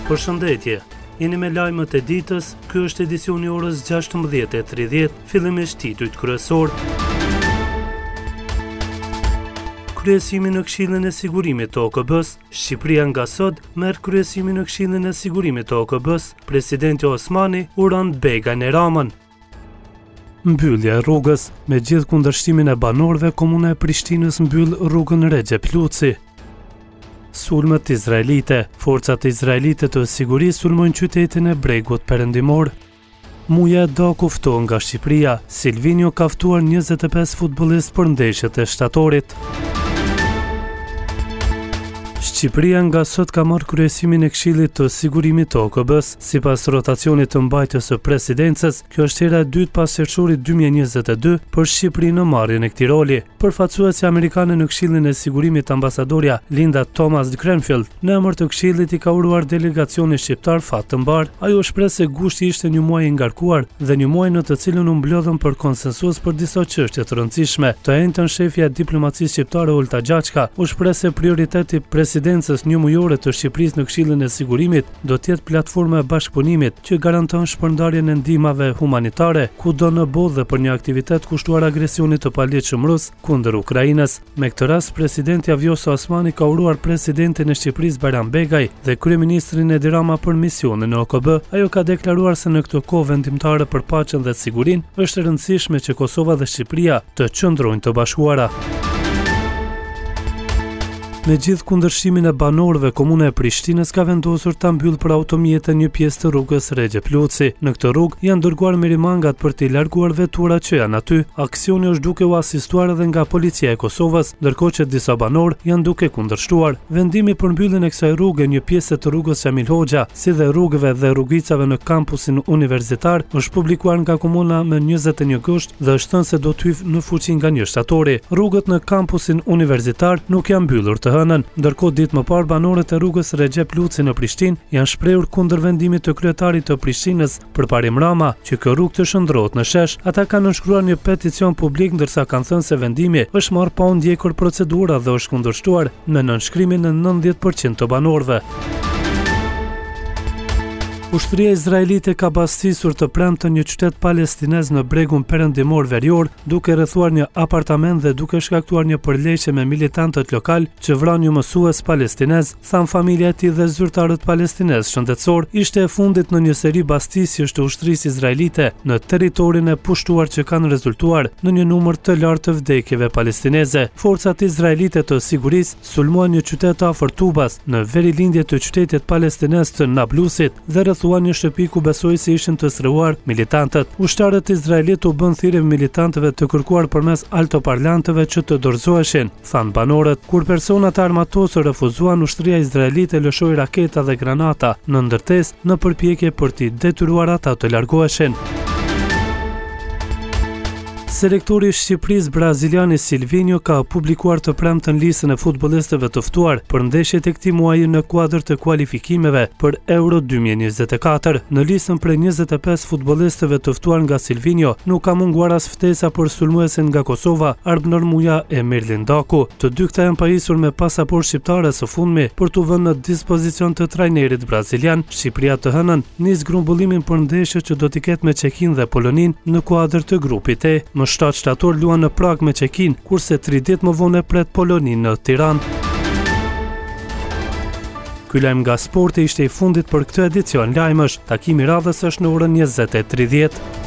Përshëndetje, jeni me lajmet e ditës, ky është edicioni orës 16:30, fillimisht titujt kryesor. Kryesimin në Këshillin e Sigurimit të OKB-s, Shqipëria nga sot merr kryesimin në Këshillin e Sigurimit të OKB-s, presidenti Osmani uron Begaj në Ramën. Mbyllja e rrugës, me gjithë kundërshtimin e banorëve, komuna e Prishtinës mbyll rrugën Recep Luci. Sulmet izraelite, forcat izraelite të sigurisë sulmojnë qytetin e Bregut Perëndimor. Muja do kufton nga Shqipëria, Silvinio ka ftuar 25 futbollistë për ndeshjet e shtatorit. Shqipëria nga sot ka marrë kryesimin e Këshillit të Sigurimit të OKB-s. Sipas rotacionit të mbajtjes së presidencës, kjo është hera e dytë pas qershorit 2022 për Shqipërinë në marrjen e këtij roli. Përfaqësuesi amerikane në Këshillin e Sigurimit, ambasadorja Linda Thomas-Greenfield, në emër të Këshillit i ka uruar delegacionin shqiptar fat të mbar. Ajo shpreh se gushti ishte një muaj i ngarkuar dhe një muaj në të cilën u mblodhën për konsensus për disa çështje të rëndësishme. Të njëjtën shefja e diplomacisë shqiptare Olta Gjaçka u shpreh se prioriteti presidencës një mujore të Shqipërisë në Këshillin e Sigurimit do të jetë platforma e bashkëpunimit që garanton shpërndarjen e ndihmave humanitare kudo në botë dhe për një aktivitet kushtuar agresionit të paligjshëm rus kundër Ukrainës. Me këtë rast, presidenti Vjosa Osmani ka uruar presidentin e Shqipërisë Bayram Begaj dhe kryeministrin Edi Rama për misionin në OKB. Ajo ka deklaruar se në këtë kohë vendimtare për paqen dhe sigurinë është e rëndësishme që Kosova dhe Shqipëria të qëndrojnë të bashkuara. Me gjithë kundërshimin e banorëve, komuna e Prishtinës ka vendosur ta mbyllë për automjete një pjesë të rrugës Recep Luci. Në këtë rrugë janë dërguar mirimangat për t'i larguar veturat që janë aty. Aksioni është duke u asistuar edhe nga policia e Kosovës, ndërkohë që disa banorë janë duke kundërshtuar. Vendimi për mbylljen e kësaj rruge, një pjesë të rrugës Shamil Hoxha, si dhe rrugëve dhe rrugicave në kampusin universitar, është publikuar nga komuna më 21 gusht dhe është thënë se do të hyjë në fuqi nga 1 shtatori. Rrugët në kampusin universitar nuk janë mbyllur të hënën, ndërkohë ditë më parë banorët e rrugës Recep Luci në Prishtinë janë shprehur kundër vendimit të kryetarit të Prishtinës Barim Rama që kjo rrugë të shndrohet në shesh. Ata kanë nënshkruar një peticion publik ndërsa kanë thënë se vendimi është marrë pa u ndjekur procedura dhe është kundërshtuar me nënshkrimin e 90% të banorëve. Ushtria izraelite ka bastisur të premten një qytet palestinez në Bregun Perëndimor Verior, duke rrethuar një apartament dhe duke shkaktuar një përleqje me militantët lokal që vranë një mësues palestinez, than familja e tij dhe zyrtarët palestinez shëndetësor. Ishte e fundit në një seri bastisjesh të ushtrisë izraelite në territorin e pushtuar që kanë rezultuar në një numër të lartë të vdekjeve palestineze. Forcat izraelite të sigurisë sulmuan një qytet afër Tubas në verilindje të qytetit palestinez të Nablusit dhe një shtëpi ku besoi se ishin të srëhuar militantët. Ushtarët izraelit u bën thirrje militantëve të kërkuar përmes altoparlantëve që të dorëzoheshin, thanë banorët. Kur personat armatosur refuzuan, ushtria izraelite lëshoi raketa dhe granata në ndërtesë në përpjekje për t'i detyruar ata të largoheshin. Selektori i Shqipërisë braziliani Silvinio ka publikuar të premten listën e futbollistëve të ftuar për ndeshjet e këtij muaji në kuadër të kualifikimeve për Euro 2024. Në listën prej 25 futbollistëve të ftuar nga Silvinio nuk ka munguar as ftesa për sulmuesin nga Kosova, Arbnor Muja e Mirlin Daku. Të dy këta janë pajisur me pasaportë shqiptare së fundmi për t'u vënë në dispozicion të trajnerit brazilian. Shqipëria të hënën nis grumbullimin për ndeshjet që do t'i ketë me Çekinë dhe Poloninë në kuadër të grupit E. Më 7 shtator luan në Prag me Çekinë, kurse 3 ditë më vonë pret Poloninë në Tiranë. Ky lajm nga sporti ishte i fundit për këtë edicion lajmësh. Takimi radhës është në orën 20:30.